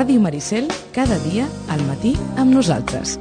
Ràdio Maricel, cada dia al matí amb nosaltres.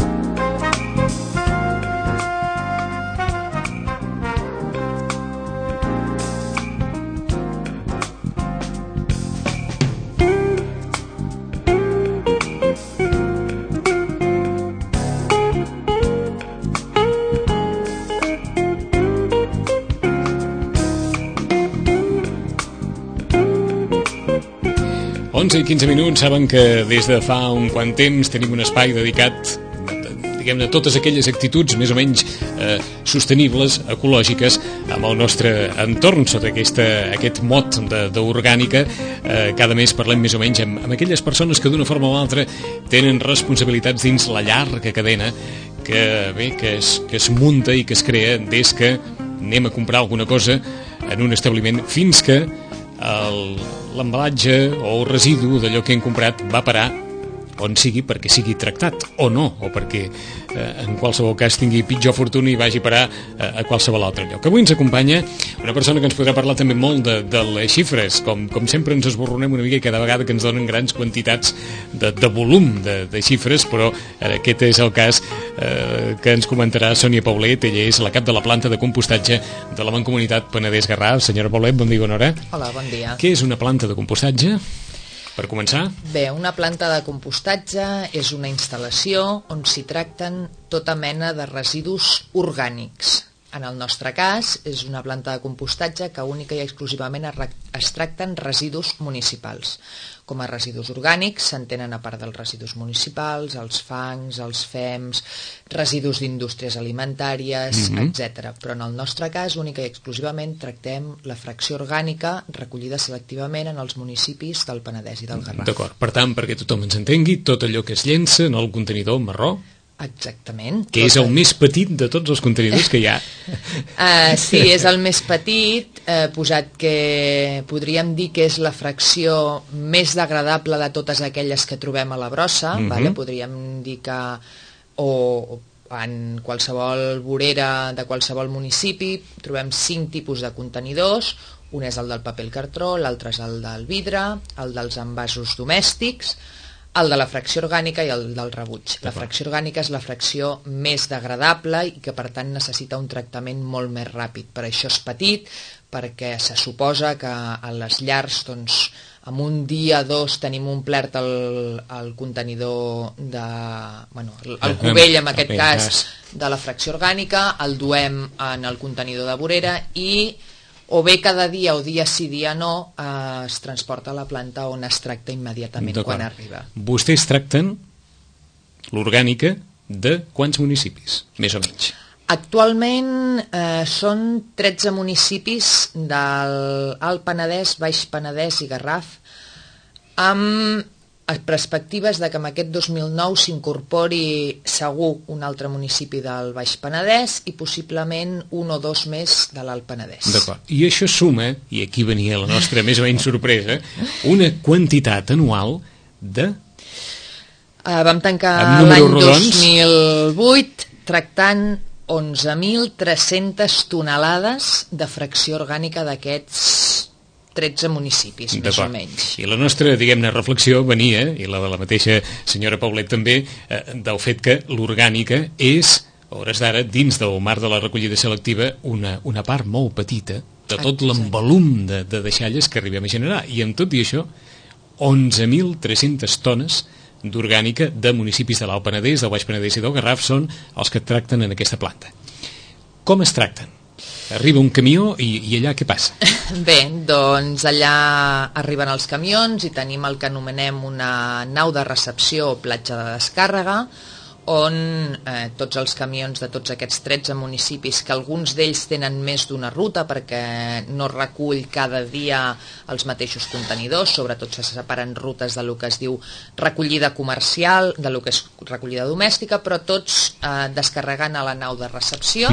I 15 minuts, saben que des de fa un quant temps tenim un espai dedicat, diguem-ne, a totes aquelles actituds més o menys sostenibles, ecològiques, amb el nostre entorn, sota aquest mot d'orgànica. Cada mes parlem més o menys amb aquelles persones que d'una forma o altra tenen responsabilitats dins la llarga cadena que es munta i que es crea des que anem a comprar alguna cosa en un establiment fins que l'embalatge o el residu d'allò que hem comprat va parar on sigui perquè sigui tractat o no, o perquè en qualsevol cas tingui pitjor fortuna i vagi parar a qualsevol altre lloc. Avui ens acompanya una persona que ens podrà parlar també molt de les xifres, com sempre ens esborronem una mica cada vegada que ens donen grans quantitats de volum de xifres, però aquest és el cas que ens comentarà Sònia Paulet. Ella és la cap de la planta de compostatge de la Mancomunitat Penedès-Garraf. Senyora Paulet, bon dia, bona hora. Hola, bon dia. Què és una planta de compostatge? Per començar? Bé, una planta de compostatge és una instal·lació on s'hi tracten tota mena de residus orgànics. En el nostre cas, és una planta de compostatge que única i exclusivament es tracten residus municipals. Com a residus orgànics s'entenen, a part dels residus municipals, els fangs, els fems, residus d'indústries alimentàries, etc. Però en el nostre cas, única i exclusivament tractem la fracció orgànica recollida selectivament en els municipis del Penedès i del Garraf. D'acord. Per tant, perquè tothom ens entengui, tot allò que es llença en el contenidor marró, exactament. Que és el més petit de tots els contenidors que hi ha. Sí, és el més petit, posat que podríem dir que és la fracció més degradable de totes aquelles que trobem a la brossa. Podríem dir que o en qualsevol vorera de qualsevol municipi trobem 5 tipus de contenidors. Un és el del paper i el cartró, l'altre és el del vidre, el dels envasos domèstics, el de la fracció orgànica i el del rebuig. La fracció orgànica és la fracció més degradable i que per tant necessita un tractament molt més ràpid. Per això és petit, perquè se suposa que a les llars, doncs, en un dia o dos tenim omplert el contenidor el cubell, en aquest cas, de la fracció orgànica, el duem en el contenidor de vorera i o bé cada dia o dia sí, dia no, es transporta a la planta on es tracta immediatament quan arriba. Vostès tracten l'orgànica de quants municipis, més o menys? Actualment són 13 municipis del Alt Penedès, Baix Penedès i Garraf, amb perspectives de que en aquest 2009 s'incorpori segur un altre municipi del Baix Penedès i possiblement un o dos més de l'Alt Penedès. D'acord. I això suma, i aquí venia la nostra més o menys sorpresa, una quantitat anual de... Vam tancar l'any 2008 tractant 11.300 tonelades de fracció orgànica d'aquests 13 municipis, més o menys. I la nostra, diguem-ne, reflexió venia, i la de la mateixa senyora Paulet també, del fet que l'orgànica és, a hores d'ara, dins del marc de la recollida selectiva, una part molt petita de tot l'envolum de deixalles que arribem a generar. I amb tot i això, 11.300 tones d'orgànica de municipis de l'Alt Penedès, del Baix Penedès i del Garraf són els que tracten en aquesta planta. Com es tracten? Arriba un camió i allà què passa? Bé, doncs allà arriben els camions i tenim el que anomenem una nau de recepció o platja de descàrrega, on tots els camions de tots aquests 13 municipis, que alguns d'ells tenen més d'una ruta perquè no recull cada dia els mateixos contenidors, sobretot se separen rutes de lo que es diu recollida comercial, de lo que és recollida domèstica, però tots descarregant a la nau de recepció.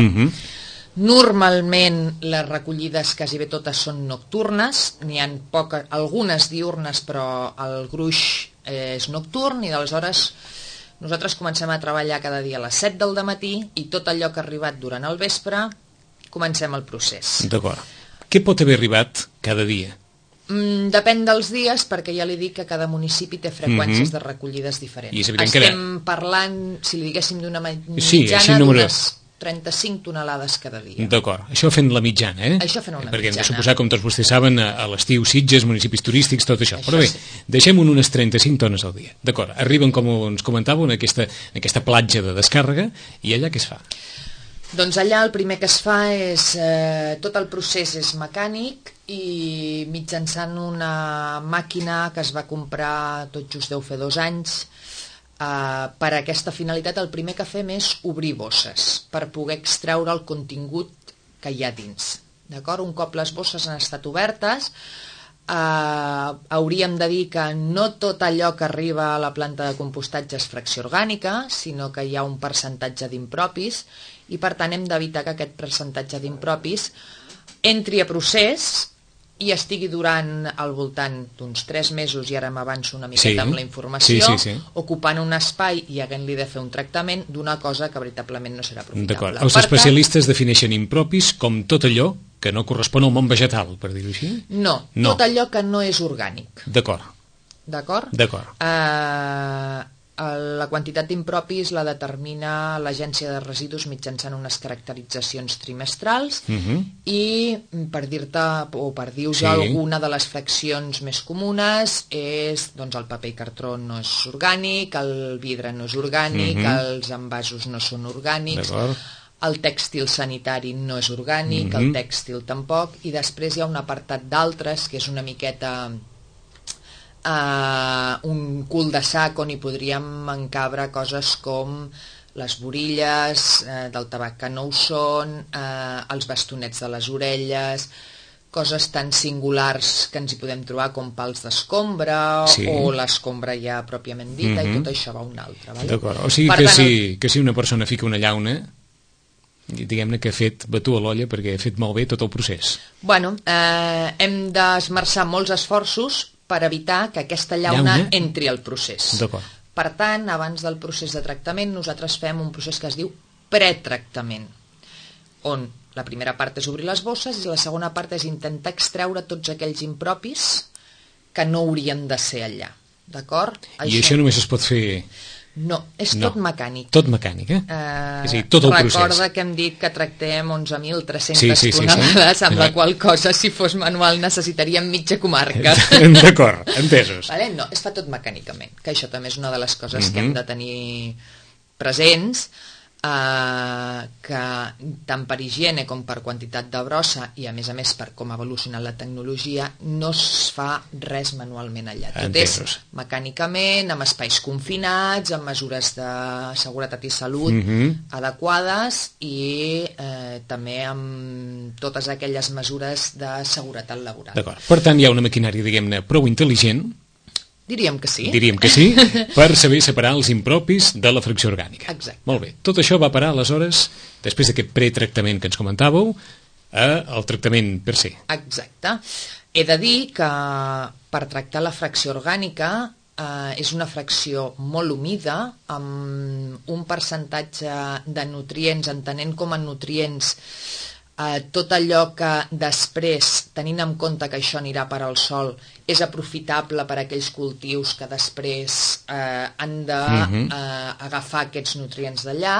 Normalment les recollides quasi bé totes són nocturnes, n'hi ha poques, algunes diurnes, però el gruix és nocturn i d'aleshores nosaltres comencem a treballar cada dia a les 7 del dematí i tot allò que ha arribat durant el vespre comencem el procés. D'acord. Què pot haver arribat cada dia? Depèn dels dies, perquè ja li dic que cada municipi té freqüències de recollides diferents. Estem parlant, si li diguéssim, d'una mitjana d'unes 35 tonelades cada dia. D'acord, això fent la mitjana, Això fent una mitjana. Perquè hem de suposar, com tots vostès saben, a l'estiu Sitges, municipis turístics, tot això. Però bé, deixem unes 35 tones al dia. D'acord, arriben, com ens comentàveu, en aquesta platja de descàrrega, i allà què es fa? Doncs allà el primer que es fa és... tot el procés és mecànic i mitjançant una màquina que es va comprar tot just deu fer 2 anys, per a aquesta finalitat el primer que fem és obrir bosses per poder extreure el contingut que hi ha dins. D'acord? Un cop les bosses han estat obertes, hauríem de dir que no tot allò que arriba a la planta de compostatge és fracció orgànica, sinó que hi ha un percentatge d'impropis i per tant hem d'evitar que aquest percentatge d'impropis entri a procés i estigui durant al voltant d'uns 3 mesos, i ara m'avanço una miqueta amb la informació, ocupant un espai i havent-li de fer un tractament d'una cosa que veritablement no serà profitable. D'acord. Els especialistes defineixen impropis com tot allò que no correspon al món vegetal, per dir-ho així? No, tot allò que no és orgànic. D'acord. D'acord? D'acord. La quantitat d'impropis la determina l'Agència de Residus mitjançant unes caracteritzacions trimestrals i per dir-te o per dir-vos alguna de les fraccions més comunes és doncs el paper i cartró no és orgànic, el vidre no és orgànic, els envasos no són orgànics, el tèxtil sanitari no és orgànic, el tèxtil tampoc, i després hi ha un apartat d'altres que és una miqueta un cul de sac on hi podríem encabre coses com les borilles del tabac que no ho són, els bastonets de les orelles, coses tan singulars que ens hi podem trobar com pals d'escombra o l'escombra ja pròpiament dita, i tot això va a un altre. D'acord, o sigui que si una persona fica una llauna, diguem-ne que ha fet batú a l'olla perquè ha fet malbé tot el procés. Bueno, hem d'esmerçar molts esforços per evitar que aquesta llauna entri al procés. Per tant, abans del procés de tractament, nosaltres fem un procés que es diu pretractament, on la primera part és obrir les bosses i la segona part és intentar extreure tots aquells impropis que no haurien de ser allà. D'acord? I això només es pot fer... No, és tot mecànic. Tot mecànic, És a dir, tot el procés. Recorda que hem dit que tractem 11.300 tonelades, amb la qual cosa, si fos manual, necessitaríem mitja comarca. D'acord, entesos. No, es fa tot mecànicament, que això també és una de les coses que hem de tenir presents, que tant per higiene com per quantitat de brossa i a més per com ha evolucionat la tecnologia no es fa res manualment allà, tot és mecànicament, amb espais confinats, amb mesures de seguretat i salut adequades i també amb totes aquelles mesures de seguretat laboral. D'acord, per tant hi ha una maquinària, diguem-ne, prou intel·ligent. Diríem que sí. Diríem que sí, per saber separar els impropis de la fracció orgànica. Exacte. Molt bé. Tot això va parar, aleshores, després d'aquest pretractament que ens comentàveu, al tractament per se. Exacte. He de dir que per tractar la fracció orgànica és una fracció molt humida, amb un percentatge de nutrients, entenent com a nutrients tot allò que després, tenint en compte que això anirà per al sol, és aprofitable per a aquells cultius que després han d'agafar aquests nutrients d'allà.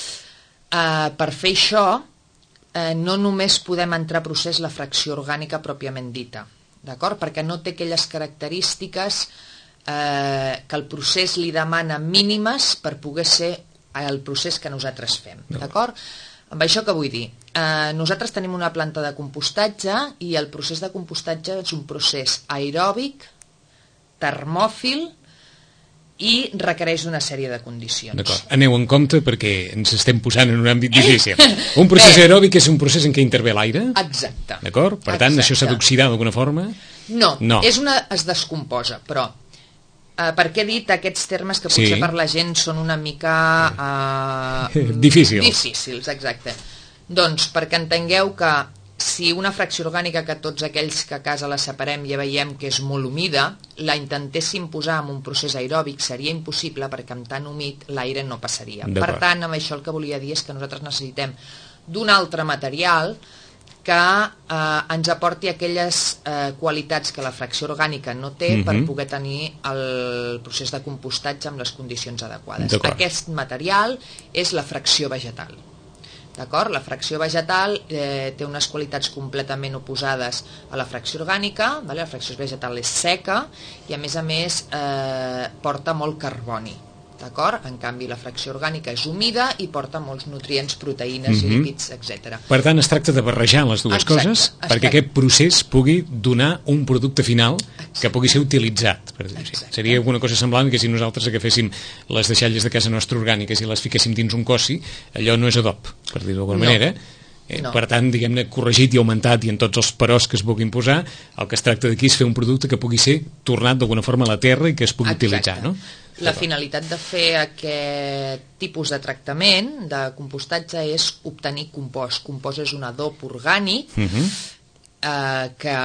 Per fer això, no només podem entrar a procés la fracció orgànica pròpiament dita, d'acord? Perquè no té aquelles característiques que el procés li demana mínimes per poder ser el procés que nosaltres fem, d'acord? Amb això què vull dir? Nosaltres tenim una planta de compostatge i el procés de compostatge és un procés aeròbic, termòfil i requereix una sèrie de condicions. D'acord, aneu en compte perquè ens estem posant en un àmbit difícil. Un procés aeròbic és un procés en què intervé l'aire? Exacte. D'acord? Per tant, això s'ha d'oxidar d'alguna forma? No, es descomposa, però per què he dit aquests termes que potser per la gent són una mica difícils, exacte. Doncs perquè entengueu que si una fracció orgànica, que tots aquells que a casa la separem ja veiem que és molt humida, la intentéssim posar en un procés aeròbic seria impossible perquè amb tan humit l'aire no passaria. Per tant, amb això el que volia dir és que nosaltres necessitem d'un altre material que ens aporti aquelles qualitats que la fracció orgànica no té per poder tenir el procés de compostatge amb les condicions adequades. Aquest material és la fracció vegetal. D'acord? La fracció vegetal té unes qualitats completament oposades a la fracció orgànica, la fracció vegetal és seca i a més porta molt carboni. D'acord? En canvi, la fracció orgànica és humida i porta molts nutrients, proteïnes, lípids, etc. Per tant, es tracta de barrejar les dues coses perquè aquest procés pugui donar un producte final que pugui ser utilitzat. Per dir-ho així. Seria alguna cosa semblant que si nosaltres agaféssim les deixalles de casa nostra orgàniques i les fiquéssim dins un cossi, allò no és adob, per dir-ho d'alguna manera. Per tant, diguem-ne, corregit i augmentat i en tots els peròs que es puguin posar, el que es tracta d'aquí és fer un producte que pugui ser tornat d'alguna forma a la terra i que es pugui utilitzar, no? La finalitat de fer aquest tipus de tractament de compostatge és obtenir compost. Compost és un adob orgànic que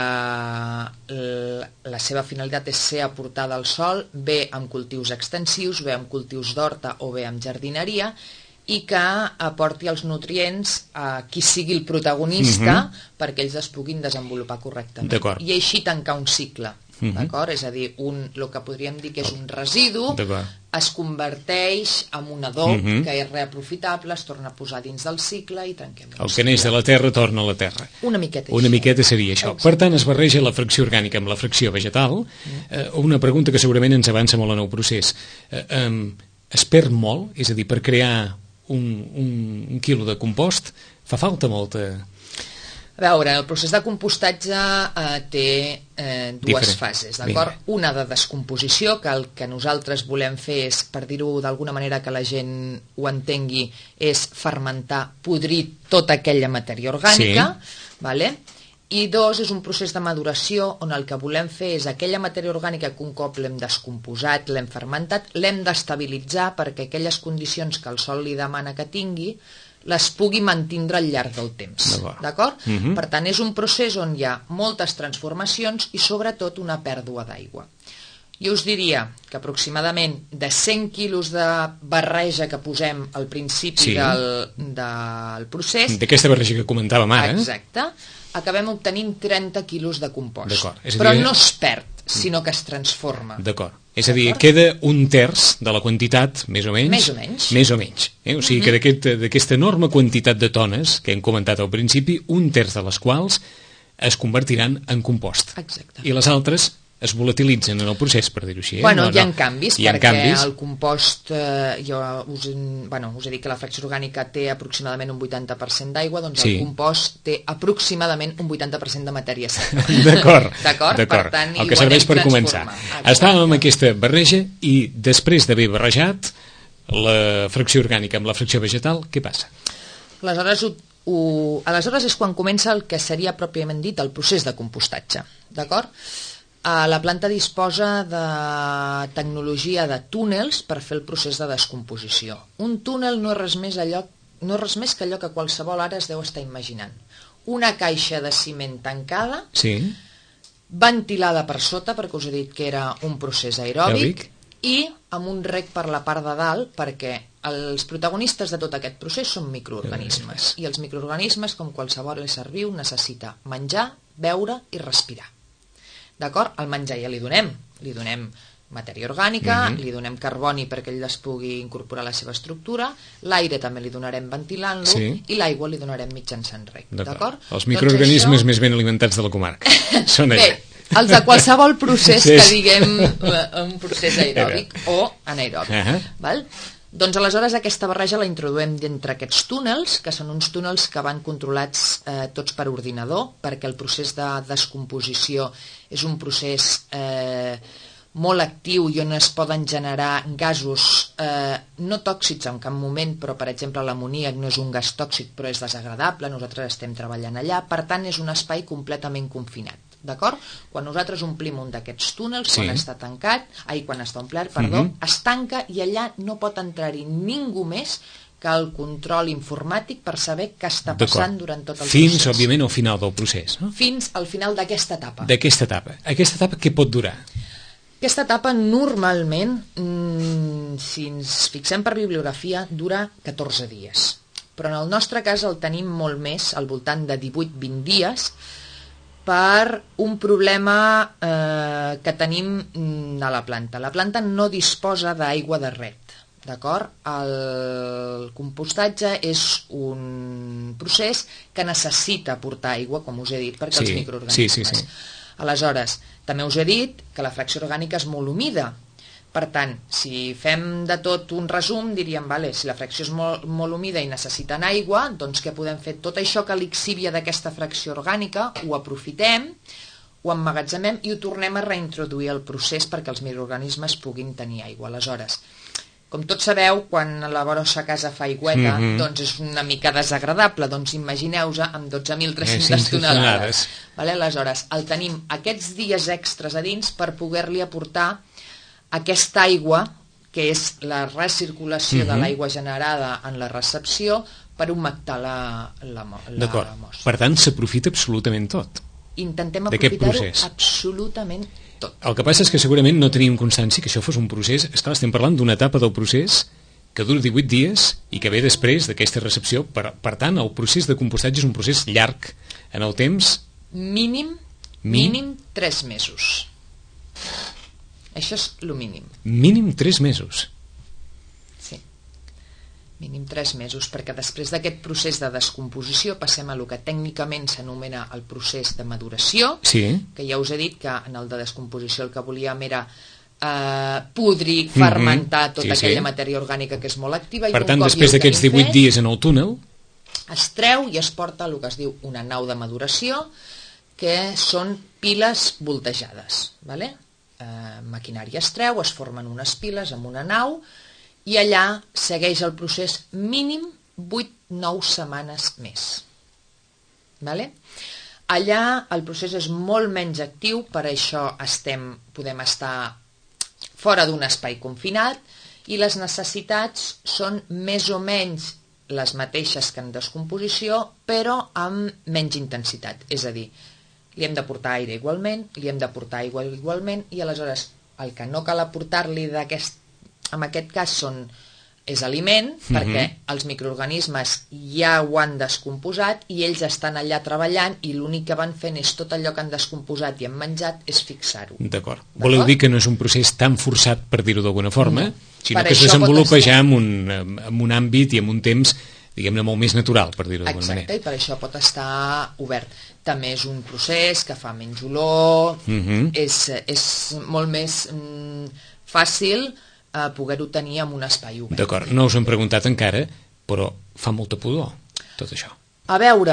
la seva finalitat és ser aportada al sòl, bé amb cultius extensius, bé amb cultius d'horta o bé amb jardineria, i que aporti els nutrients a qui sigui el protagonista perquè ells es puguin desenvolupar correctament. I així tancar un cicle. D'acord? És a dir, el que podríem dir que és un residu es converteix en un adob que és reaprofitable, es torna a posar dins del cicle i tanquem. El que neix de la terra torna a la terra. Una miqueta seria això. Per tant, es barreja la fracció orgànica amb la fracció vegetal. Una pregunta que segurament ens avança molt en el procés. Es perd molt? És a dir, per crear un quilo de compost fa falta molta... A veure, el procés de compostatge té dues fases, d'acord? Una de descomposició, que el que nosaltres volem fer és, per dir-ho d'alguna manera que la gent ho entengui, és fermentar, podrir tota aquella matèria orgànica, i dos, és un procés de maduració on el que volem fer és aquella matèria orgànica que un cop l'hem descomposat, l'hem fermentat, l'hem d'estabilitzar perquè aquelles condicions que el sòl li demana que tingui les pugui mantindre al llarg del temps. D'acord? Per tant, és un procés on hi ha moltes transformacions i sobretot una pèrdua d'aigua. Jo us diria que aproximadament de 100 quilos de barreja que posem al principi del procés... D'aquesta barreja que comentàvem ara. Exacte. Acabem obtenint 30 quilos de compost. Però no es perd, sinó que es transforma. D'acord. És a dir, queda un terç de la quantitat, més o menys. Més o menys. O sigui que d'aquesta enorme quantitat de tones que hem comentat al principi, un terç de les quals es convertiran en compost. Exacte. I les altres es volatilitzen en el procés, per dir-ho així. Hi ha canvis, perquè el compost, jo us he dit que la fracció orgànica té aproximadament un 80% d'aigua, doncs el compost té aproximadament un 80% de matèria seca. D'acord. Per tant, el que serveix per començar. Estàvem amb aquesta barreja i després d'haver barrejat la fracció orgànica amb la fracció vegetal, què passa? Aleshores és quan comença el que seria pròpiament dit el procés de compostatge. D'acord? La planta disposa de tecnologia de túnels per fer el procés de descomposició. Un túnel no és res més que allò que qualsevol ara es deu estar imaginant. Una caixa de ciment tancada, ventilada per sota, perquè us he dit que era un procés aeròbic, i amb un rec per la part de dalt, perquè els protagonistes de tot aquest procés són microorganismes. I els microorganismes, com qualsevol ésser viu, necessita menjar, beure i respirar. D'acord? El menjar ja li donem matèria orgànica, li donem carboni perquè ell es pugui incorporar a la seva estructura, l'aire també li donarem ventilant-lo i l'aigua li donarem mitjançant rec. D'acord? Els microorganismes més ben alimentats de la comarca són allà. Bé, els de qualsevol procés que diguem un procés aeròbic o anaeròbic. Val? Doncs aleshores aquesta barreja la introduïm dintre aquests túnels, que són uns túnels que van controlats tots per ordinador, perquè el procés de descomposició és un procés molt actiu i on es poden generar gasos no tòxics en cap moment, però per exemple l'amoníac no és un gas tòxic però és desagradable, nosaltres estem treballant allà, per tant és un espai completament confinat. D'acord? Quan nosaltres omplim un d'aquests túnels, quan està tancat, quan està omplert, es tanca i allà no pot entrar-hi ningú més que el control informàtic per saber què està passant durant tot el procés. Fins, òbviament, al final del procés, no? Fins al final d'aquesta etapa. D'aquesta etapa. Aquesta etapa què pot durar? Aquesta etapa normalment, si ens fixem per bibliografia, dura 14 dies. però en el nostre cas el tenim molt més, al voltant de 18-20 dies, per un problema que tenim a la planta. La planta no disposa d'aigua de ret, d'acord? El compostatge és un procés que necessita portar aigua, com us he dit, perquè els microorganismes. Sí. Aleshores, també us he dit que la fracció orgànica és molt humida. Per tant, si fem de tot un resum, diríem, vale, si la fracció és molt humida i necessiten aigua, doncs què podem fer? Tot això que l'exhibia d'aquesta fracció orgànica ho aprofitem, ho emmagatzemem i ho tornem a reintroduir al procés perquè els microorganismes puguin tenir aigua. Aleshores, com tots sabeu, quan la vostra casa fa aigüeta, doncs és una mica desagradable, doncs imagineu-vos amb 12.300 tonelades. Vale? Aleshores, el tenim aquests dies extras a dins per poder-li aportar aquesta aigua, que és la recirculació de l'aigua generada en la recepció, per humectar la mostra. D'acord. Per tant, s'aprofita absolutament tot. Intentem aprofitar-ho absolutament tot. El que passa és que segurament no teníem constància que això fos un procés. Esclar, estem parlant d'una etapa del procés que dura 18 dies i que ve després d'aquesta recepció. Per tant, el procés de compostatge és un procés llarg en el temps. Mínim 3 mesos. Això és el mínim. Mínim 3 mesos. Sí. Mínim 3 mesos, perquè després d'aquest procés de descomposició passem a el que tècnicament s'anomena el procés de maduració, que ja us he dit que en el de descomposició el que volíem era podrir, fermentar tota aquella matèria orgànica que és molt activa. Per tant, després d'aquests 18 dies en el túnel, es treu i es porta el que es diu una nau de maduració, que són piles voltejades, vale? Maquinària es treu, es formen unes piles amb una nau i allà segueix el procés mínim 8-9 setmanes més. Vale? Allà el procés és molt menys actiu, per això podem estar fora d'un espai confinat i les necessitats són més o menys les mateixes que en descomposició, però amb menys intensitat, és a dir, li hem de portar aire igualment, li hem de portar aigua igualment, i aleshores el que no cal aportar-li en aquest cas és aliment, perquè els microorganismes ja ho han descomposat i ells estan allà treballant i l'únic que van fent és tot allò que han descomposat i han menjat és fixar-ho. D'acord. Voleu dir que no és un procés tan forçat, per dir-ho d'alguna forma, sinó que es desenvolupa ja en un àmbit i en un temps, diguem-ne, molt més natural, per dir-ho d'alguna manera. Exacte, i per això pot estar obert. També és un procés que fa menys olor, és molt més fàcil poder-ho tenir en un espai obert. D'acord, no us hem preguntat encara, però fa molta pudor, tot això. A veure,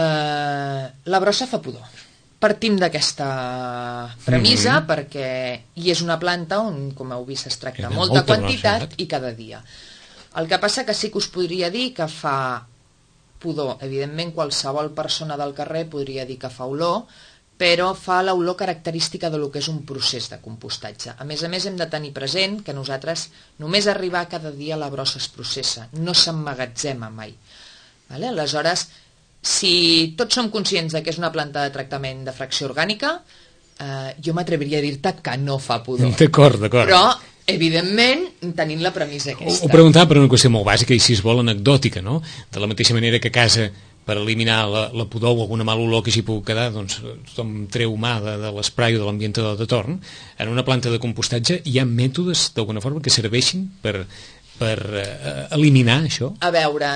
la brossa fa pudor. Partim d'aquesta premissa perquè hi és una planta on, com heu vist, es tracta molta quantitat i cada dia. El que passa que sí que us podria dir que fa pudor. Evidentment, qualsevol persona del carrer podria dir que fa olor, però fa l'olor característica del que és un procés de compostatge. A més, hem de tenir present que nosaltres només arribar cada dia la brossa es processa, no s'emmagatzema mai. Vale? Aleshores, si tots som conscients que és una planta de tractament de fracció orgànica, jo m'atreviria a dir-te que no fa pudor. D'acord. Però, evidentment, tenint la premissa aquesta. Ho preguntava per una qüestió molt bàsica i, si es vol, anecdòtica, no? De la mateixa manera que a casa, per eliminar la pudor o alguna mala olor que s'hi pugui quedar, doncs tothom treu mà de l'esprai o de l'ambientador de torn. En una planta de compostatge hi ha mètodes, d'alguna forma, que serveixin per eliminar això? A veure,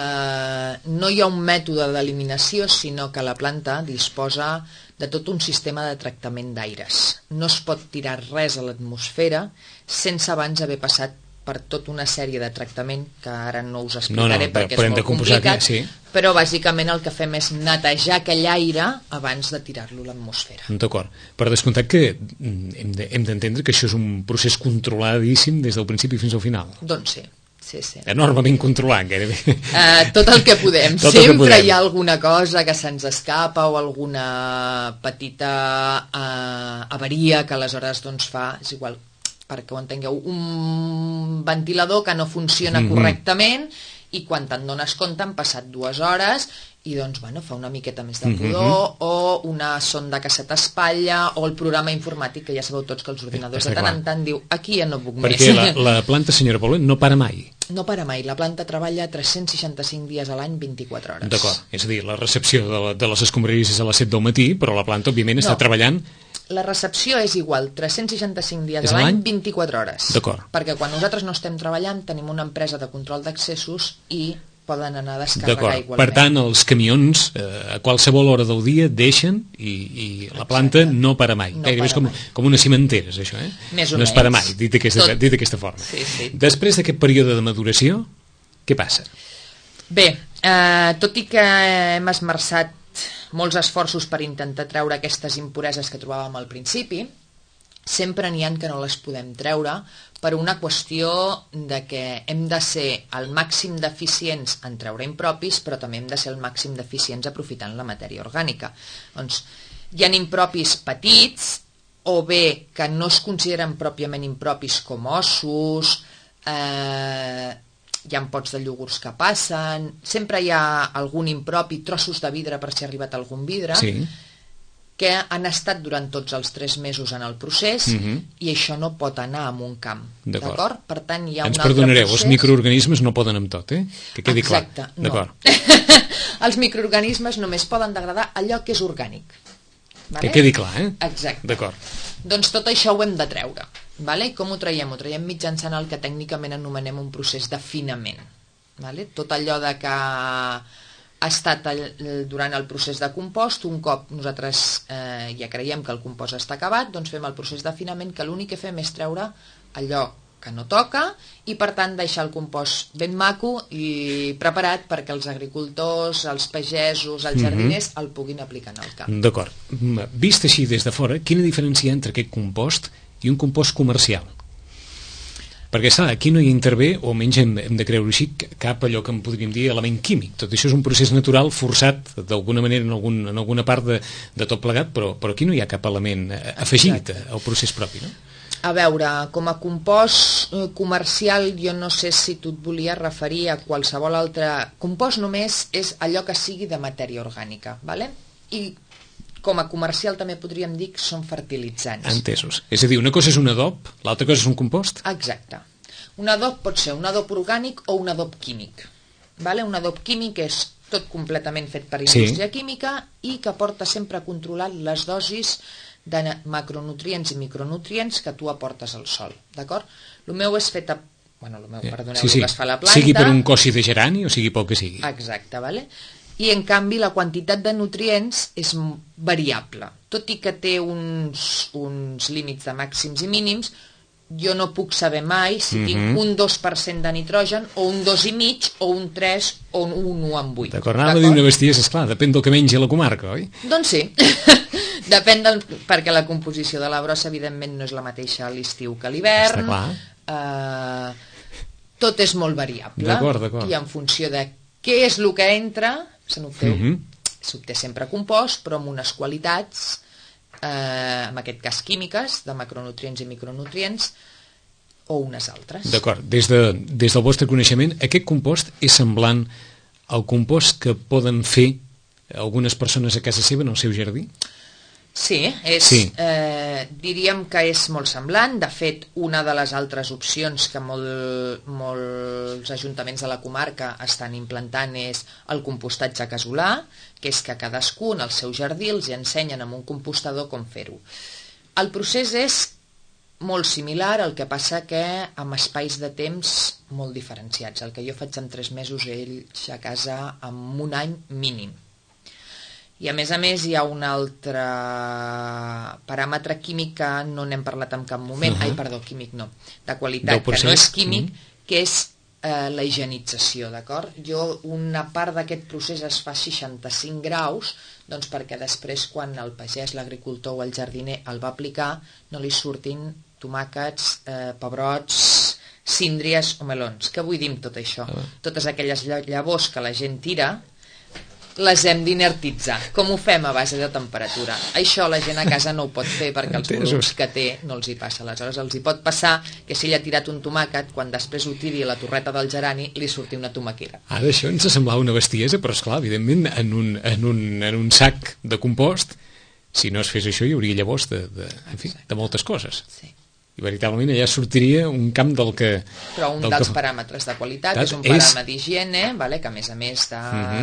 no hi ha un mètode d'eliminació, sinó que la planta disposa de tot un sistema de tractament d'aires. No es pot tirar res a l'atmosfera sense abans haver passat per tota una sèrie de tractament que ara no us explicaré perquè és molt complicat, però bàsicament el que fem és netejar aquell aire abans de tirar-lo a l'atmosfera. D'acord. Per descomptat que hem d'entendre que això és un procés controladíssim des del principi fins al final. Doncs sí. Sí. Enormement controlat, gairebé. Tot el que podem. Sempre hi ha alguna cosa que se'ns escapa o alguna petita avaria que aleshores doncs fa, és igual, perquè ho entengueu, un ventilador que no funciona correctament i quan te'n dones compte han passat 2 hores i doncs fa una miqueta més de pudor, o una sonda que se t'espatlla, o el programa informàtic, que ja sabeu tots que els ordinadors de tant en tant diu aquí ja no puc més. Perquè la planta, senyora Paulin, no para mai. No para mai, la planta treballa 365 dies a l'any, 24 hores. D'acord, és a dir, la recepció de les escombraries és a les 7 del matí, però la planta, òbviament, està treballant... La recepció és igual, 365 dies a l'any, 24 hores. D'acord. Perquè quan nosaltres no estem treballant, tenim una empresa de control d'accessos i poden anar a descarregar igualment. Per tant, els camions a qualsevol hora del dia deixen i la planta no para mai. Gairebé és com una cimentera, és això, eh? Més o menys. No es para mai, dit d'aquesta forma. Sí. Després d'aquest període de maduració, què passa? Bé, tot i que hem esmerçat molts esforços per intentar treure aquestes impureses que trobàvem al principi, sempre n'hi ha que no les podem treure per una qüestió de que hem de ser el màxim d'eficients en treure impropis, però també hem de ser el màxim d'eficients aprofitant la matèria orgànica. Doncs hi ha impropis petits, o bé que no es consideren pròpiament impropis com ossos, hi ha pots de iogurts que passen, sempre hi ha algun impropi, trossos de vidre per si ha arribat algun vidre, sí, que han estat durant tots els 3 mesos en el procés i això no pot anar en un camp. D'acord? Per tant, hi ha un altre procés... Ens perdonareu, els microorganismes no poden amb tot, que quedi clar. Exacte, no. Els microorganismes només poden degradar allò que és orgànic. Vale? Que quedi clar, Exacte. D'acord. Doncs tot això ho hem de treure. Vale? Com ho traiem? Ho traiem mitjançant el que tècnicament anomenem un procés d'afinament. Vale? Tot allò de que ha estat durant el procés de compost, un cop nosaltres ja creiem que el compost està acabat, doncs fem el procés d'afinament, que l'únic que fem és treure allò que no toca i per tant deixar el compost ben maco i preparat perquè els agricultors, els pagesos, els jardiners el puguin aplicar en el camp. D'acord. Vist així des de fora, quina diferència hi ha entre aquest compost i un compost comercial? Perquè, clar, aquí no hi intervé, o almenys hem de creure així, cap allò que en podríem dir element químic. Tot això és un procés natural forçat d'alguna manera en alguna part de tot plegat, però aquí no hi ha cap element afegit al procés propi, no? A veure, com a compost comercial jo no sé si tu et volies referir a qualsevol altre... Compost només és allò que sigui de matèria orgànica, ¿vale? I com a comercial també podríem dir que són fertilitzants. Entesos. És a dir, una cosa és un adob, l'altra cosa és un compost? Exacte. Un adob pot ser un adob orgànic o un adob químic. ¿Vale? Un adob químic és tot completament fet per indústria química i que porta sempre a controlar les dosis de macronutrients i micronutrients que tu aportes al sol. D'acord? El meu és fet a... Bueno, el meu, perdoneu, el que es fa a la planta... Sigui per un cossi de gerani o sigui pel que sigui. Exacte, ¿vale? I en canvi la quantitat de nutrients és variable. Tot i que té uns límits de màxims i mínims, jo no puc saber mai si tinc un 2% de nitrogen o un 2,5 o un 3 o un 1,8. D'acord, anava a dir una bestiesa, esclar, depèn del que mengi a la comarca, oi? Doncs sí, depèn perquè la composició de la brossa evidentment no és la mateixa a l'estiu que a l'hivern. Està clar. Tot és molt variable. D'acord. I en funció de què és el que entra, se n'obté sempre compost, però amb unes qualitats, en aquest cas químiques, de macronutrients i micronutrients, o unes altres. D'acord. Des del vostre coneixement, aquest compost és semblant al compost que poden fer algunes persones a casa seva en el seu jardí? Sí, diríem que és molt semblant. De fet, una de les altres opcions que molts ajuntaments de la comarca estan implantant és el compostatge casolà, que és que cadascú en el seu jardí els ensenyen amb un compostador com fer-ho. El procés és molt similar, el que passa que amb espais de temps molt diferenciats. El que jo faig en 3 mesos, ells a casa en un any mínim. I a més hi ha un altre paràmetre químic que no n'hem parlat en cap moment, químic no, de qualitat, que no és químic, que és la higienització, d'acord? Una part d'aquest procés es fa a 65 graus, doncs perquè després quan el pagès, l'agricultor o el jardiner el va aplicar no li surtin tomàquets, pebrots, síndries o melons. Què vull dir amb tot això? Totes aquelles llavors que la gent tira les hem d'inertitzar. Com ho fem a base de temperatura? Això la gent a casa no ho pot fer perquè els volums que té no els hi passa. Aleshores els hi pot passar que si ell ha tirat un tomàquet, quan després ho tiri a la torreta del gerani, li surti una tomaquera. Ara això ens semblava una bestiesa, però esclar, evidentment en un sac de compost, si no es fes això hi hauria llavors de moltes coses. Sí. i veritablement allà sortiria un camp del que... Però un dels paràmetres de qualitat és un paràmetre d'higiene, que a més de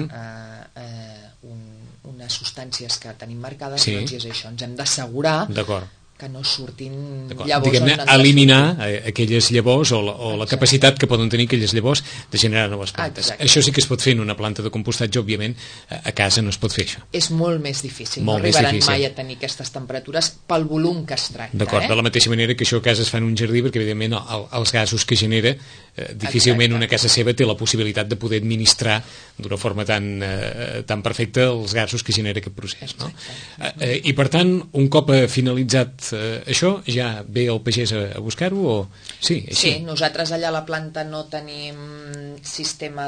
unes substàncies que tenim marcades, doncs és això, ens hem d'assegurar que no surtin llavors... Diguem-ne, eliminar aquelles llavors o la capacitat que poden tenir aquelles llavors de generar noves plantes. Això sí que es pot fer en una planta de compostatge, òbviament a casa no es pot fer això. És molt més difícil, no arribaran mai a tenir aquestes temperatures pel volum que es tracta. D'acord, de la mateixa manera que això a casa es fa en un jardí, perquè evidentment els gasos que genera difícilment una casa seva té la possibilitat de poder administrar d'una forma tan perfecta els gasos que genera aquest procés, no? I per tant, un cop finalitzat això, ja ve el pagès a buscar-ho o... Sí, nosaltres allà a la planta no tenim sistema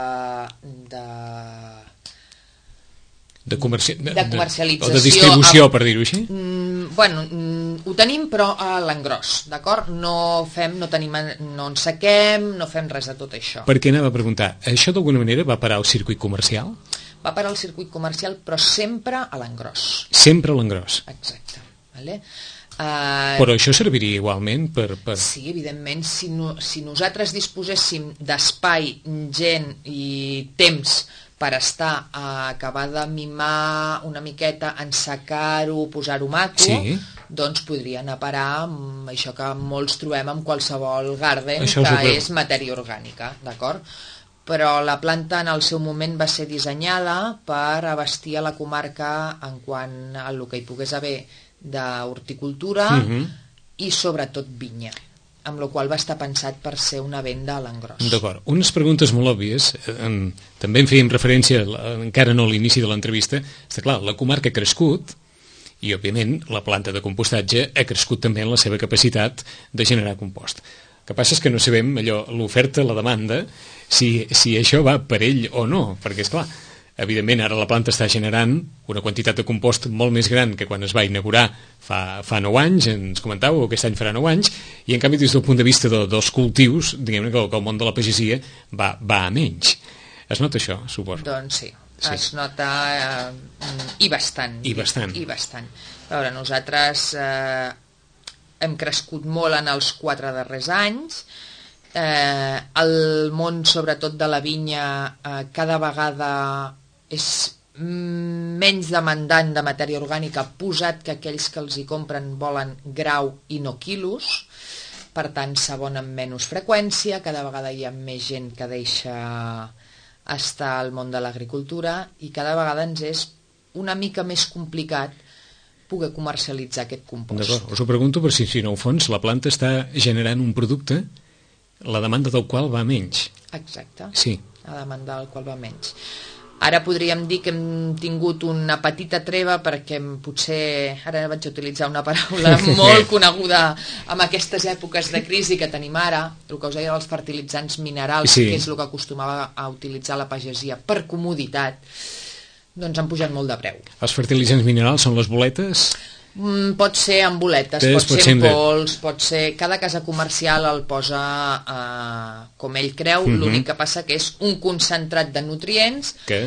de comercialització o de distribució, per dir-ho així? Ho tenim però a l'engròs, d'acord? No ensequem, no fem res de tot això. Perquè anava a preguntar, això d'alguna manera va parar al circuit comercial? Va parar al circuit comercial, però sempre a l'engròs. Sempre a l'engròs? Exacte. Però això serviria igualment per... Sí, evidentment, si nosaltres disposéssim d'espai, gent i temps per acabar de mimar una miqueta, ensecar-ho, posar-ho maco, doncs podria anar a parar amb això que molts trobem en qualsevol garden, que és matèria orgànica, d'acord? Però la planta en el seu moment va ser dissenyada per abastir a la comarca en quant al que hi pogués haver d'horticultura i sobretot vinya, amb la qual va estar pensat per ser una venda a l'engròs. D'acord. Unes preguntes molt òbvies, també en fèiem referència encara no a l'inici de l'entrevista. Està clar, la comarca ha crescut i òbviament la planta de compostatge ha crescut també en la seva capacitat de generar compost. El que passa és que no sabem allò, l'oferta, la demanda, si això va per ell o no, perquè és clar, evidentment ara la planta està generant una quantitat de compost molt més gran que quan es va inaugurar fa 9 anys, ens comentàveu, aquest any farà 9 anys, i en canvi des del punt de vista dels cultius, diguem-ne que el món de la pagesia va a menys. Es nota això, suposo? Doncs sí. Es nota i bastant. I bastant. A veure, nosaltres hem crescut molt en els 4 darrers anys. El món, sobretot de la vinya, cada vegada és menys demandant de matèria orgànica, posat que aquells que els hi compren volen grau i no quilos, per tant s'abona amb menys freqüència, cada vegada hi ha més gent que deixa estar al món de l'agricultura i cada vegada ens és una mica més complicat poder comercialitzar aquest compost. D'acord, us ho pregunto per si en el fons la planta està generant un producte la demanda del qual va menys. Exacte, sí. La demanda del qual va menys. Ara podríem dir que hem tingut una petita treva perquè potser, ara vaig utilitzar una paraula molt coneguda en aquestes èpoques de crisi que tenim ara, el que us deia dels fertilitzants minerals, que és el que acostumava a utilitzar la pagesia per comoditat, doncs han pujat molt de preu. Els fertilitzants minerals són les boletes? Pot ser en boletes, pot ser en pols, pot ser... Cada casa comercial el posa com ell creu, l'únic que passa que és un concentrat de nutrients que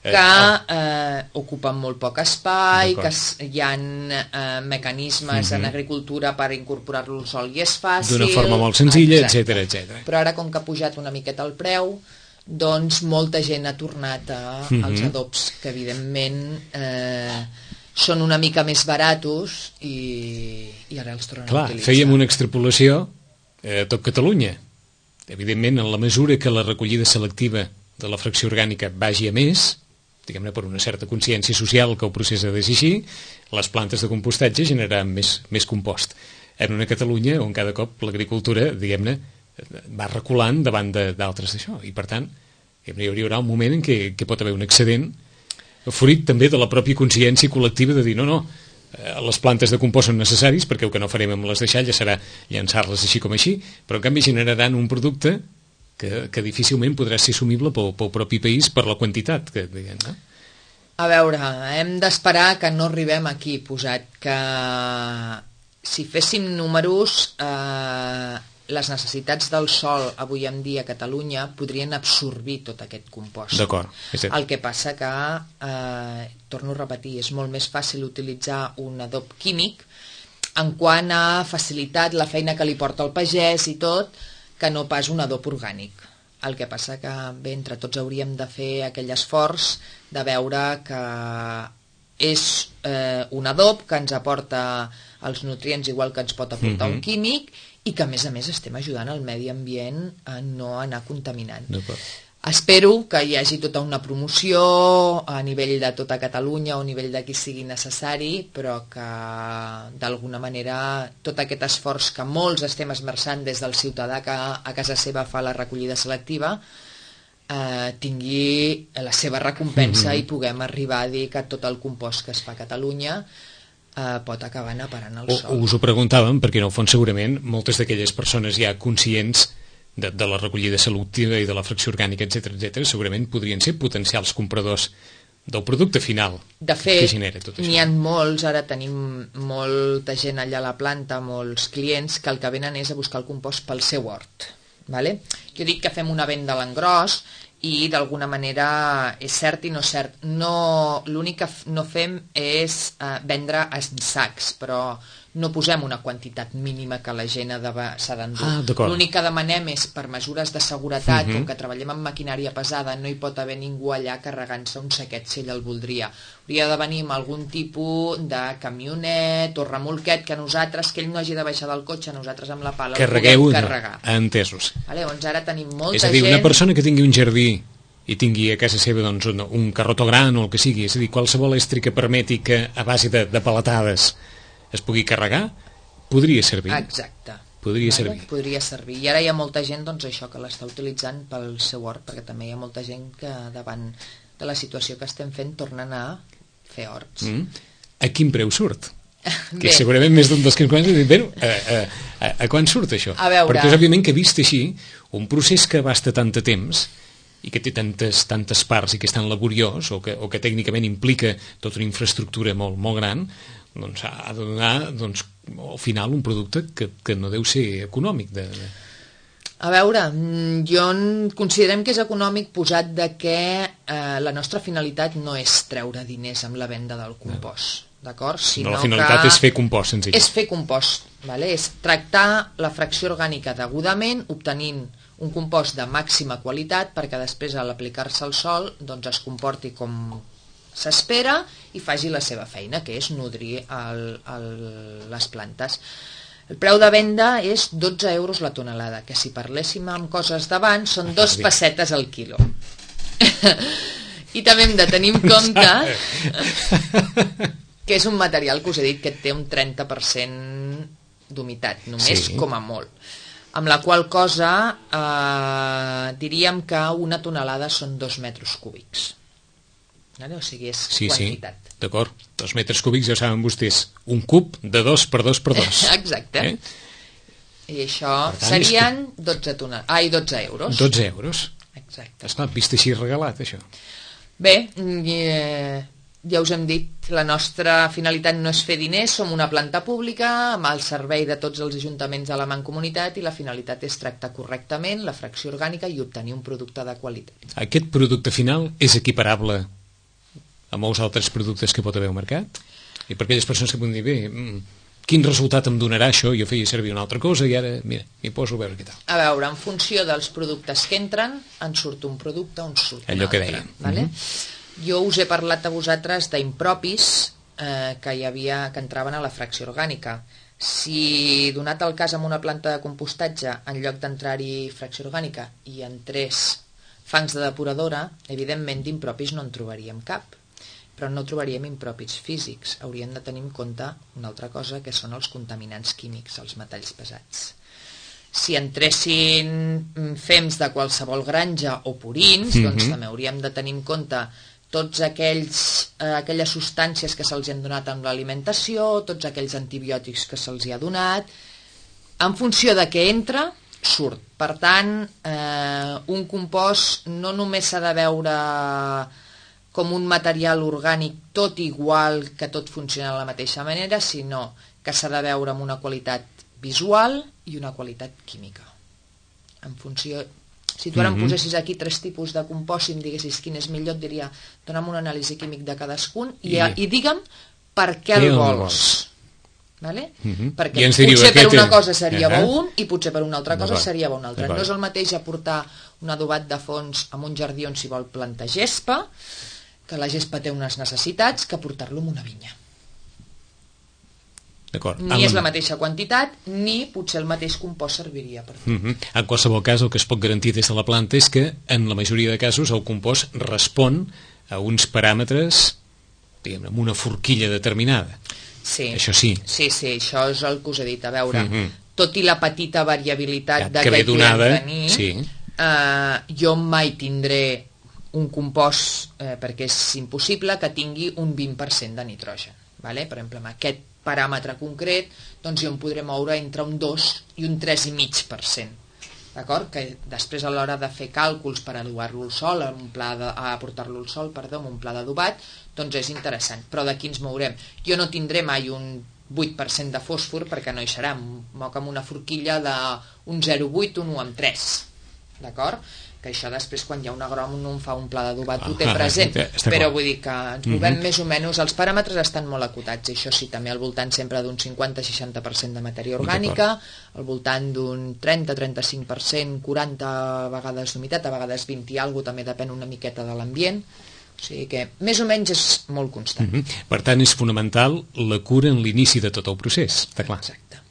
ocupen molt poc espai, que hi ha mecanismes en agricultura per incorporar-lo al sol i és fàcil... D'una forma molt senzilla, etc. Però ara, com que ha pujat una miqueta el preu, doncs molta gent ha tornat als adobs, que evidentment... són una mica més baratos i ara els tornen a utilitzar. Fèiem una extrapolació a tot Catalunya. Evidentment, en la mesura que la recollida selectiva de la fracció orgànica vagi a més, diguem-ne per una certa consciència social que el procés ha de ser així, les plantes de compostatge generaran més compost. En una Catalunya on cada cop l'agricultura, diguem-ne, va reculant davant d'altres d'això. I per tant, hi haurà un moment en què pot haver un excedent fruit també de la pròpia consciència col·lectiva de dir no, les plantes de compost són necessaris perquè el que no farem amb les deixalles serà llançar-les així com així, però en canvi generaran un producte que difícilment podrà ser assumible pel propi país per la quantitat que diguem, no? A veure, hem d'esperar que no arribem aquí, posat que si féssim números les necessitats del sòl avui en dia a Catalunya podrien absorbir tot aquest compost. D'acord. El que passa que, torno a repetir, és molt més fàcil utilitzar un adob químic en quant a facilitat, la feina que li porta el pagès i tot, que no pas un adob orgànic. El que passa que bé, entre tots hauríem de fer aquell esforç de veure que és un adob que ens aporta els nutrients igual que ens pot aportar un químic i que a més estem ajudant el medi ambient a no anar contaminant. Espero que hi hagi tota una promoció a nivell de tota Catalunya o a nivell de qui sigui necessari, però que d'alguna manera tot aquest esforç que molts estem esmerçant des del ciutadà que a casa seva fa la recollida selectiva tingui la seva recompensa i puguem arribar a dir que tot el compost que es fa a Catalunya pot acabar anar parant al sol. Us ho preguntàvem perquè en el fons segurament moltes d'aquelles persones ja conscients de la recollida selectiva i de la fracció orgànica, etc., segurament podrien ser potencials compradors del producte final. De fet, n'hi ha molts, ara tenim molta gent allà a la planta, molts clients, que el que venen és a buscar el compost pel seu hort. Vale? Jo dic que fem una venda a l'engròs i d'alguna manera és cert i no cert. L'únic que no fem és vendre en sacs, però no posem una quantitat mínima que la gent s'ha d'endur. L'únic que demanem és per mesures de seguretat, com que treballem amb maquinària pesada, no hi pot haver ningú allà carregant-se un saquet si ell el voldria. Hauria de venir amb algun tipus de camionet o remolquet que nosaltres, que ell no hagi de baixar del cotxe, nosaltres amb la pala el podem carregar. Entesos. Llavors ara tenim molta gent... És a dir, una persona que tingui un jardí i tingui a casa seva un carrotó gran o el que sigui, és a dir, qualsevol estri que permeti que a base de palatades es pugui carregar, podria servir. Exacte. Podria servir. I ara hi ha molta gent això que l'està utilitzant pel seu hort, perquè també hi ha molta gent que davant de la situació que estem fent tornen a fer horts. A quin preu surt? Que segurament més d'un dels que ens comencen a dir, a quan surt això? A veure... Perquè és òbviament que vist així, un procés que abasta tant de temps i que té tantes parts i que és tan laboriós o que tècnicament implica tota una infraestructura molt, molt gran, doncs ha de donar al final un producte que no deu ser econòmic. A veure, considerem que és econòmic posat de que la nostra finalitat no és treure diners amb la venda del compost. D'acord? La finalitat és fer compost, senzill. És fer compost, és tractar la fracció orgànica degudament, obtenint un compost de màxima qualitat perquè després a l'aplicar-se al sol es comporti com s'espera i faci la seva feina, que és nodrir les plantes. El preu de venda és 12 euros la tonelada, que si parléssim amb coses d'abans són 2 pessetes al quilo. I també hem de tenir en compte que és un material que us he dit que té un 30% d'humitat, només com a molt. Amb la qual cosa diríem que una tonelada són 2 metres cúbics. O sigui, és quantitat. Sí, d'acord. 2 metres cúbics, ja ho saben vostès, un cub de 2 per 2 per 2. Exacte. I això serien 12 euros. 12 euros. Exacte. Esclar, vist així regalat, això. Bé, ja us hem dit, la nostra finalitat no és fer diners, som una planta pública amb el servei de tots els ajuntaments de la Mancomunitat i la finalitat és tractar correctament la fracció orgànica i obtenir un producte de qualitat. Aquest producte final és equiparable a molts altres productes que pot haver al mercat? I per aquelles persones que poden dir, bé, quin resultat em donarà això? Jo feia servir una altra cosa i ara, mira, m'hi poso a veure què tal. A veure, en funció dels productes que entren, en surt un producte, en surt un altre. Allò que dèiem. Vale? Jo us he parlat a vosaltres d'impropis que entraven a la fracció orgànica. Si, donat el cas amb una planta de compostatge, en lloc d'entrar-hi fracció orgànica i entrés fangs de depuradora, evidentment d'impropis no en trobaríem cap. Però no trobaríem impropis físics. Hauríem de tenir en compte una altra cosa, que són els contaminants químics, els metalls pesats. Si entressin fems de qualsevol granja o purins, doncs també hauríem de tenir en compte tots aquelles substàncies que se'ls han donat amb l'alimentació, tots aquells antibiòtics que se'ls ha donat. En funció de què entra, surt. Per tant, un compost no només s'ha de veure com un material orgànic tot igual, que tot funciona de la mateixa manera, sinó que s'ha de veure amb una qualitat visual i una qualitat química. En funció... Si tu ara em posessis aquí 3 tipus de compost i em diguessis quin és millor, et diria, dona'm una anàlisi químic de cadascun i digue'm per què el vols. Vale? I Perquè ens diríeu, potser per aquest una és- cosa seria bo un i potser per una altra cosa D'acord. seria bo un altre. D'acord. No és el mateix aportar un adobat de fons en un jardí on s'hi vol plantar gespa, que la gespa té unes necessitats, que portar-lo en una vinya. D'acord. Ni és la mateixa quantitat, ni potser el mateix compost serviria per fer. En qualsevol cas, el que es pot garantir des de la planta és que, en la majoria de casos, el compost respon a uns paràmetres, diguem-ne, amb una forquilla determinada. Sí. Això sí. Sí, això és el que us he dit. A veure, tot i la petita variabilitat Que ve que donada, podem tenir, sí. Jo mai tindré un compost, perquè és impossible que tingui un 20% de nitrogen. Vale? Per exemple, amb aquest paràmetre concret, doncs jo em podré moure entre un 2 i un 3,5%. D'acord? Que després a l'hora de fer càlculs per adobar-lo al sol, portar-lo al sol, amb un pla d'adobat, doncs és interessant. Però d'aquí ens mourem. Jo no tindré mai un 8% de fòsfor perquè no hi serà. Moc amb una forquilla d'un 0,8, un 1,3. D'acord? Que això després quan hi ha un agrònom fa un pla d'adobat ho té present, però vull dir que ens movem més o menys, els paràmetres estan molt acotats, i això sí, també al voltant sempre d'un 50-60% de matèria orgànica, al voltant d'un 30-35%, 40 vegades d'humitat, a vegades 20 i alguna cosa, també depèn una miqueta de l'ambient, o sigui que més o menys és molt constant. Per tant, és fonamental la cura en l'inici de tot el procés, està clar.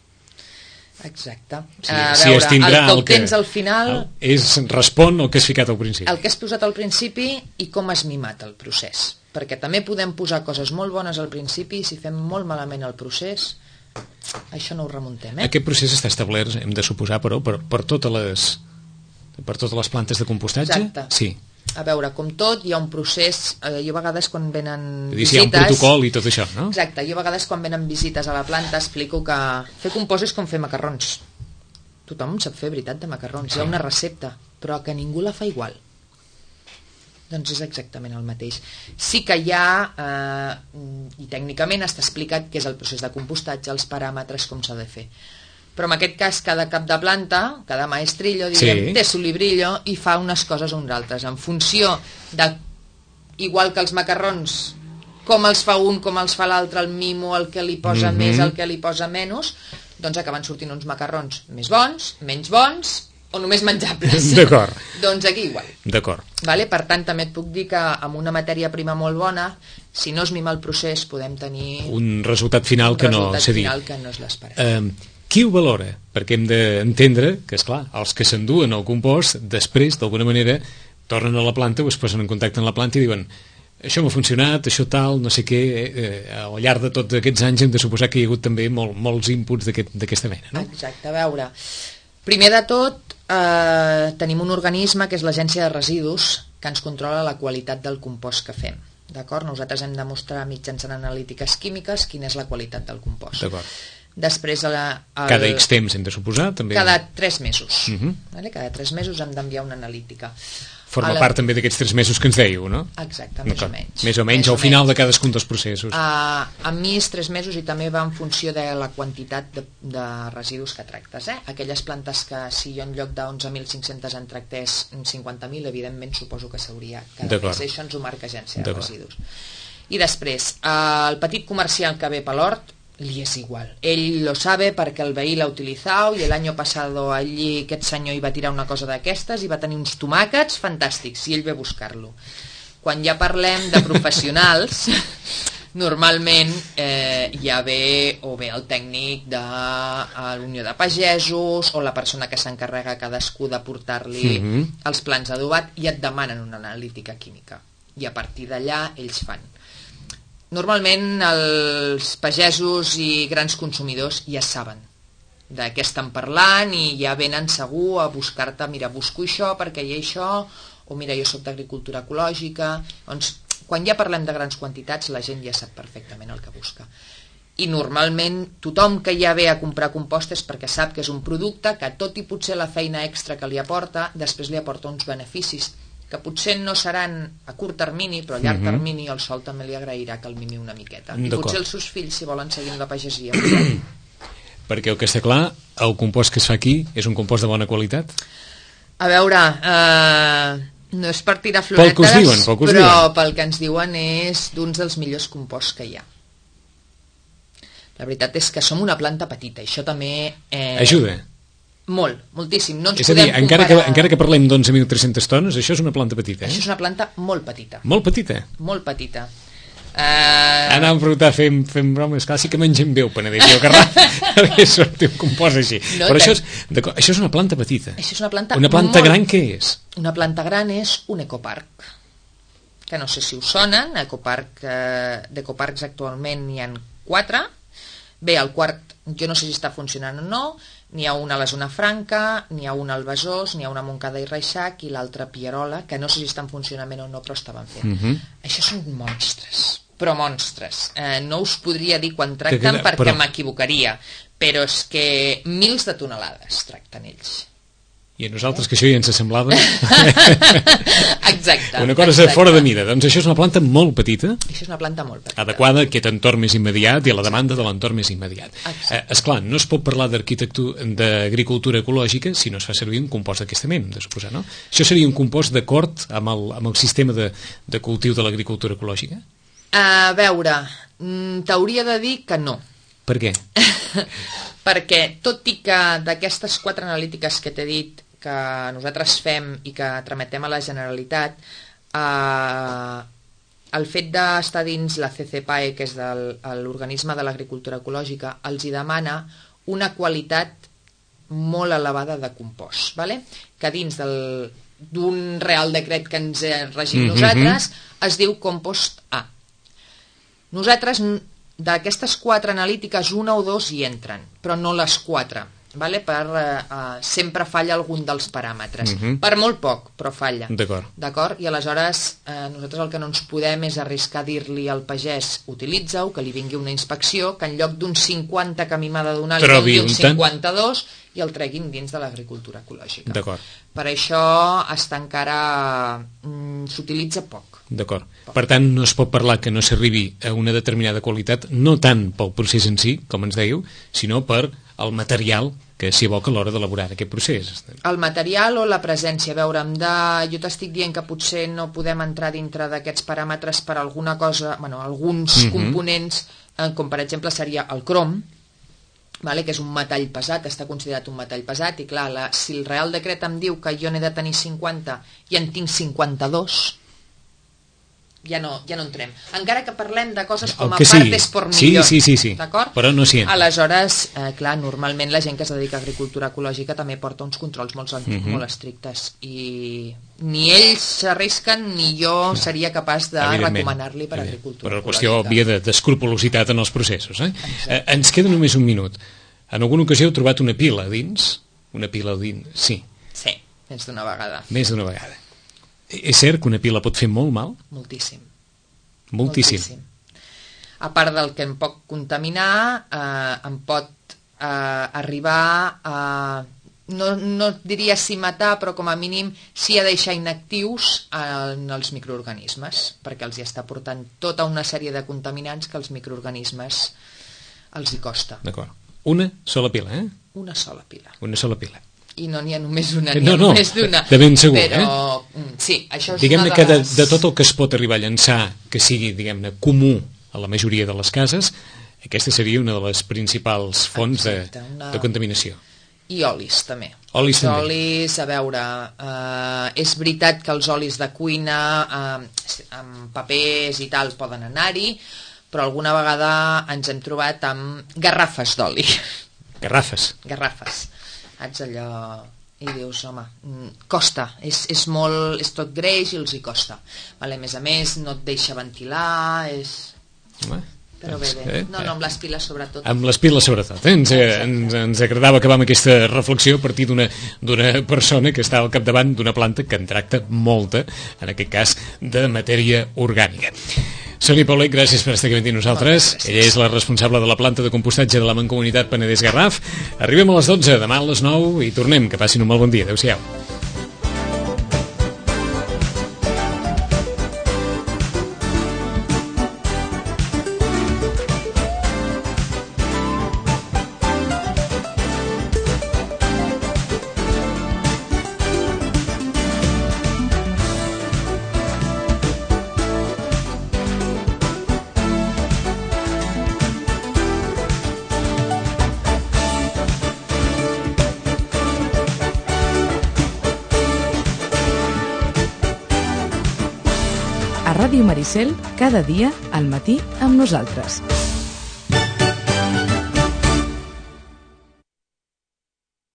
Exacte. Sí, A si veure, es tindrà el que tens al final... respon al que has ficat al principi. El que has posat al principi i com has mimat el procés. Perquè també podem posar coses molt bones al principi i si fem molt malament el procés, això no ho remuntem. Aquest procés està establert, hem de suposar, però, per totes les plantes de compostatge? Exacte. Sí. A veure, com tot, hi ha un procés... Jo a vegades quan venen visites... Hi ha un protocol i tot això, no? Exacte, jo a vegades quan venen visites a la planta explico que fer compost és com fer macarrons. Tothom sap fer, veritat, de macarrons. Hi ha una recepta, però que ningú la fa igual. Doncs és exactament el mateix. Sí que hi ha, i tècnicament està explicat què és el procés de compostatge, els paràmetres, com s'ha de fer. Però en aquest cas cada cap de planta, cada maestrillo, diguem, té su librillo i fa unes coses o unes altres. En funció de, igual que els macarrons, com els fa un, com els fa l'altre, el mimo, el que li posa més, el que li posa menys, doncs acaben sortint uns macarrons més bons, menys bons o només menjables. D'acord. Doncs aquí igual. D'acord. Vale? Per tant, també et puc dir que amb una matèria prima molt bona, si no es mima el procés, podem tenir un resultat final que no és l'esperat. Qui ho valora? Perquè hem d'entendre que, esclar, els que s'enduen el compost, després, d'alguna manera, tornen a la planta o es posen en contacte amb la planta i diuen això m'ha funcionat, això tal, no sé què, al llarg de tots aquests anys hem de suposar que hi ha hagut també molts inputs d'aquesta mena, no? Exacte, a veure, primer de tot tenim un organisme que és l'Agència de Residus que ens controla la qualitat del compost que fem, d'acord? Nosaltres hem de mostrar mitjançant analítiques químiques quina és la qualitat del compost. D'acord. Després cada X temps hem de suposar també? Cada 3 mesos. Vale? Cada 3 mesos hem d'enviar una analítica. Forma part també d'aquests 3 mesos que ens dèieu, no? Exacte, més o menys. Més o menys al final de cadascun dels processos. A mi és 3 mesos i també va en funció de la quantitat de residus que tractes. Aquelles plantes que si jo en lloc de 11.500 en tractés 50.000, evidentment suposo que s'hauria cada mes. Això ens ho marca Agència de Residus. I després, el petit comercial que ve per l'hort, li és igual. Ell lo sabe perquè el veí l'ha utilitzat i l'any passat allí aquest senyor hi va tirar una cosa d'aquestes i va tenir uns tomàquets fantàstics i ell ve a buscar-lo. Quan ja parlem de professionals, normalment ja ve o bé el tècnic de l'Unió de Pagesos o la persona que s'encarrega cadascú de portar-li els plans adobat i et demanen una analítica química i a partir d'allà ells fan. Normalment els pagesos i grans consumidors ja saben de què estan parlant i ja venen segur a buscar-te, mira, busco això perquè hi ha això, o mira, jo soc d'agricultura ecològica. Doncs, quan ja parlem de grans quantitats, la gent ja sap perfectament el que busca. I normalment tothom que ja ve a comprar compost és perquè sap que és un producte que, tot i potser la feina extra que li aporta, després li aporta uns beneficis que potser no seran a curt termini, però a llarg termini el sol també li agrairà que el mimi una miqueta. I potser els seus fills, si volen seguir amb la pagesia. Perquè el que està clar, el compost que es fa aquí és un compost de bona qualitat? A veure, no és per tirar floretes, però pel que ens diuen és d'uns dels millors composts que hi ha. La veritat és que som una planta petita, i això també... Ajuda. Molt, moltíssim. No ens És a dir, podem comparar... encara que parlem d'11.300 tones, això és una planta petita, Això és una planta molt petita. Molt petita? Molt petita. Anàvem a preguntar, fem bromes, clar, sí que mengem bé el Penedès i el Garraf, perquè sortir un compost així. No, però això és una planta petita. Això és una planta gran què és? Una planta gran és un ecoparc, que no sé si us sonen. D'ecoparcs actualment n'hi ha 4. Bé, el quart jo no sé si està funcionant o no. N'hi ha una a la Zona Franca, n'hi ha una al Besòs, n'hi ha una a Montcada i Reixac i l'altra a Pierola, que no sé si està en funcionament o no, però estaven fent. Això són monstres, però monstres. No us podria dir quan tracten perquè m'equivocaria, però és que mils de tonelades tracten ells. I a nosaltres, que això ja ens semblava... Exacte. Una cosa fora de mida. Doncs això és una planta molt petita. Això és una planta molt petita. Adequada a aquest entorn més immediat i a la demanda de l'entorn més immediat. Esclar, no es pot parlar d'agricultura ecològica si no es fa servir un compost d'aquesta mena, hem de suposar, no? Això seria un compost d'acord amb el sistema de cultiu de l'agricultura ecològica? A veure, t'hauria de dir que no. Per què? Perquè, tot i que d'aquestes 4 analítiques que t'he dit que nosaltres fem i que trametem a la Generalitat, el fet d'estar dins la CCPAE, que és l'organisme de l'agricultura ecològica, els hi demana una qualitat molt elevada de compost, ¿vale? Que dins d'un Real Decret que ens regim nosaltres es diu compost A. Nosaltres, d'aquestes 4 analítiques, 1 o 2 hi entren, però no les 4. Vale? Sempre falla algun dels paràmetres. Per molt poc, però falla. D'acord? I aleshores nosaltres el que no ens podem és arriscar a dir-li al pagès utilitza-ho, que li vingui una inspecció, que en lloc d'un 50 que a mi m'ha de donar li doni un 52 i el treguin dins de l'agricultura ecològica. Per això s'utilitza poc. D'acord. Per tant, no es pot parlar que no s'arribi a una determinada qualitat, no tant pel procés en si, com ens dèieu, sinó per el material que s'hi aboca a l'hora d'elaborar aquest procés. El material o la presència. A veure, jo t'estic dient que potser no podem entrar dintre d'aquests paràmetres per alguna cosa, alguns components, com per exemple seria el crom, que és un metall pesat, està considerat un metall pesat, i clar, si el Real Decret em diu que jo n'he de tenir 50 i en tinc 52, ja no entrem. Encara que parlem de coses com a partes por millón. Sí. D'acord? Però no s'hi entra. Aleshores, clar, normalment la gent que es dedica a agricultura ecològica també porta uns controls molt estrictes i ni ells s'arrisquen ni jo seria capaç de recomanar-li per agricultura ecològica. Però la qüestió òbvia d'escrupolositat en els processos. Ens queda només un minut. En alguna ocasió heu trobat una pila dins? Una pila dins, sí. Sí, més d'una vegada. Més d'una vegada. És cert que una pila pot fer molt mal? Moltíssim. Moltíssim. A part del que em pot contaminar, em pot arribar a... No diria si matar, però com a mínim sí a deixar inactius en els microorganismes, perquè els hi està portant tota una sèrie de contaminants que els microorganismes els hi costa. D'acord. Una sola pila, eh? Una sola pila. Una sola pila. I no n'hi ha només una, n'hi ha només d'una. De ben segur, però, sí, això és diguem-ne una que de tot el que es pot arribar a llançar que sigui, diguem-ne, comú a la majoria de les cases, aquesta seria una de les principals fonts de contaminació. I olis, també. Olis, a veure, és veritat que els olis de cuina amb papers i tal poden anar-hi, però alguna vegada ens hem trobat amb garrafes d'oli. Garrafes. Saps allò... I dius, home, costa, és tot greix i els hi costa. A més, no et deixa ventilar, però bé. No, amb les piles sobretot. Amb les piles sobretot. Ens agradava acabar amb aquesta reflexió a partir d'una persona que està al capdavant d'una planta que en tracta molta, en aquest cas, de matèria orgànica. Sònia Paulet, gràcies per estar aquí amb nosaltres. Ella és la responsable de la planta de compostatge de la Mancomunitat Penedès Garraf. Arribem a les 12, demà a les 9 i tornem. Que passin un molt bon dia. Adéu-siau. Ràdio Maricel, cada dia al matí amb nosaltres.